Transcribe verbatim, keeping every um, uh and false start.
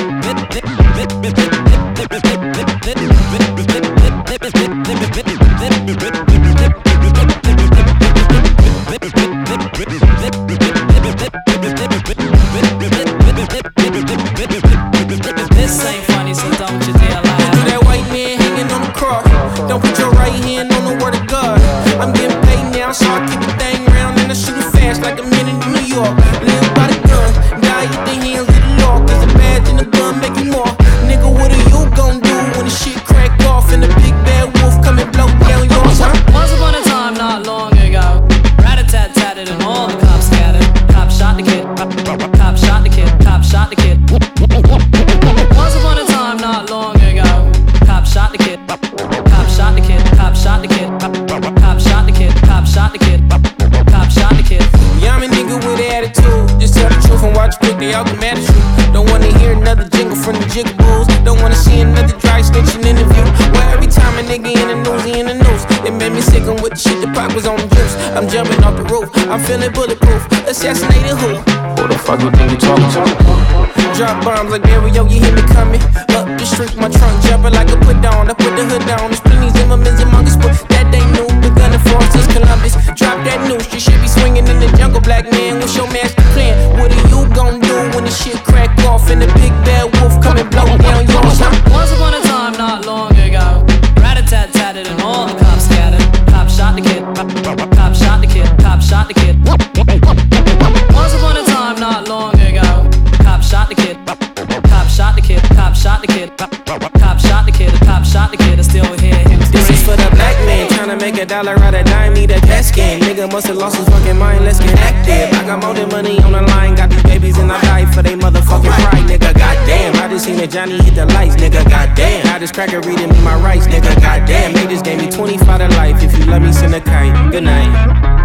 This ain't funny, so don't you dare lie. Do that white man hanging on the cross. Don't put your right hand on the word of God. I'm getting paid now, so I keep the thing round and I shoot it fast like a minute in New York. Live by the gun, die at the hands of the law. Cause the badge and the gun make you more. Nigga, what are you gon' do when the shit crack off and the big bad wolf come and blow down yours, huh? Once upon a time, not long ago, rat-a-tat-tatted and all the cops scattered. Cop shot the kid, cop shot the kid, cop shot the kid. Once upon a time, not long ago, cop shot the kid, cop shot the kid, cop shot the kid, cop shot the kid, cop shot the kid, cop shot the kid. Yeah, I'm a nigga with attitude. Just tell the truth and watch quick, they all get mad at you. Don't wanna hear another jingle from the Jigaboos. Don't wanna see another dry snitching interview. Well, every time a nigga in the news, he in the news. It made me sick with the shit, the pop was on the juice. I'm jumping off the roof, I'm feeling bulletproof. Assassinated who? Who the fuck you think you talking to? Drop bombs like Mario, you hear me coming. Up the street, my trunk jumping like a put down. I put the hood down, there's plenty Zimmermans among us, but that ain't new. The gun and force is Columbus. Drop that noose, you should be swinging in the jungle, black man. What's your master plan? What are you gon' do when the shit crack off and the big bad wolf come and blow down yours, huh? Once upon a time, not long ago, rat-a-tat-tatted and all the cops scattered. Cop shot the kid, cop shot the kid, cop shot the kid. Once upon a time, not long ago, cop shot the kid, cop shot the kid, cop shot the kid, cop shot the kid, cop shot the kid. I still hear him scream. This is for the black man tryna make a dollar out of dime, need a cash game. Nigga must've lost his fucking mind, let's get active. I got more than money on the line, got these babies and I die for they motherfucking pride, nigga. Goddamn, I just seen a Johnny hit the lights, nigga. Goddamn, I just cracker reading me my rights, nigga. Goddamn, they just gave me twenty-five to life. If you love me, send a kite. Good night.